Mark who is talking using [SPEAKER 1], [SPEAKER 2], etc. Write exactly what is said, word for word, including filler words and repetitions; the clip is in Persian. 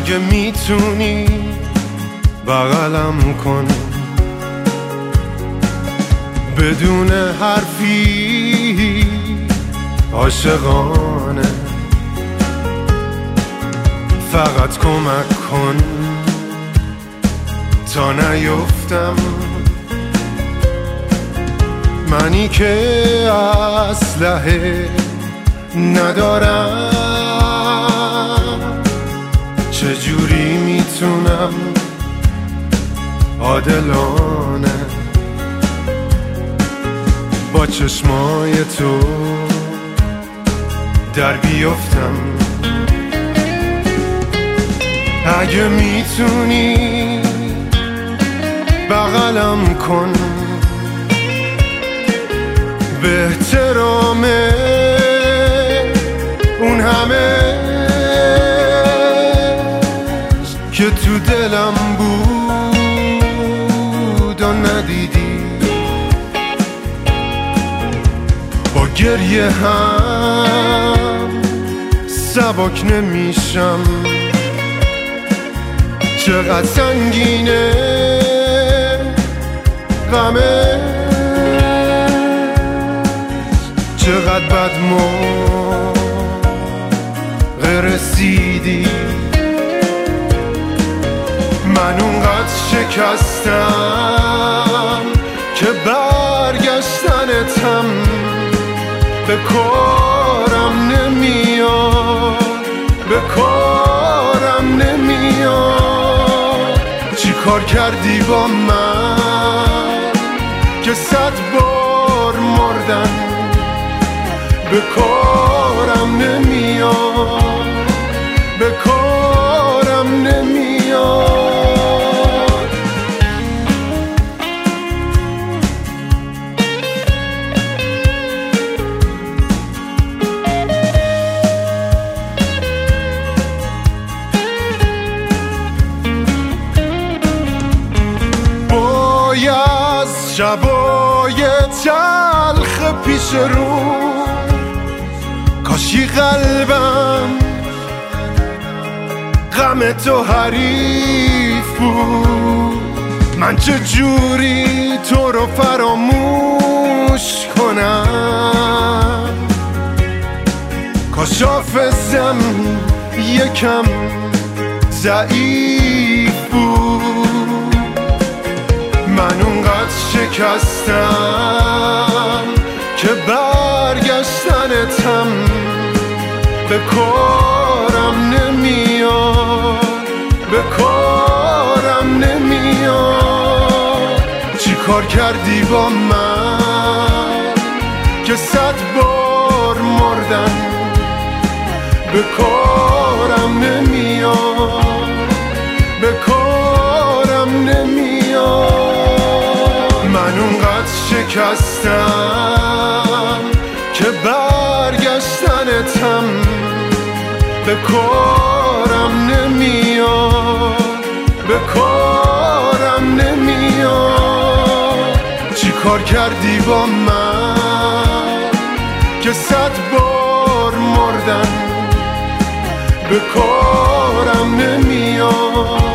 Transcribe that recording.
[SPEAKER 1] اگه میتونی بغلم کن، بدون حرفی عاشقانه، فقط کمک کن تا نیفتم، منی که اسلحه ندارم، چجوری میتونم عادلانه با چشمای تو در بیفتم. اگه میتونی بغلم کن، به احترام اون همه که تو دلم بود و ندیدی، با گریه هم سبک نمیشم، چقدر سنگینه غمه، چقدر بد موقع رسیدی، من اونقدر شکستم که برگشتنتم به کارم نمیاد، به کارم نمیاد. چی کار کردی با من که صد بار مردم، به کارم نمیاد، به کارم نمیاد. باید شبای تلخ پیش رو، کاشی قلبم غم تو حریف بود، من چه جوری تو رو فراموش کنم، کاش حافظم یکم ضعیف بود، من اونقدر شکستم که برگشتنتم به کارم نمیاد، به کارم نمیاد. چی کار کردی با من که صد بار مردم، به کارم نمیاد، به کارم نمیاد. من اونقدر شکستم که برگشتنتم به کارم نمیاد، به کارم نمیاد. چی کار کردی با من که صد بار مردم، به کارم نمیاد.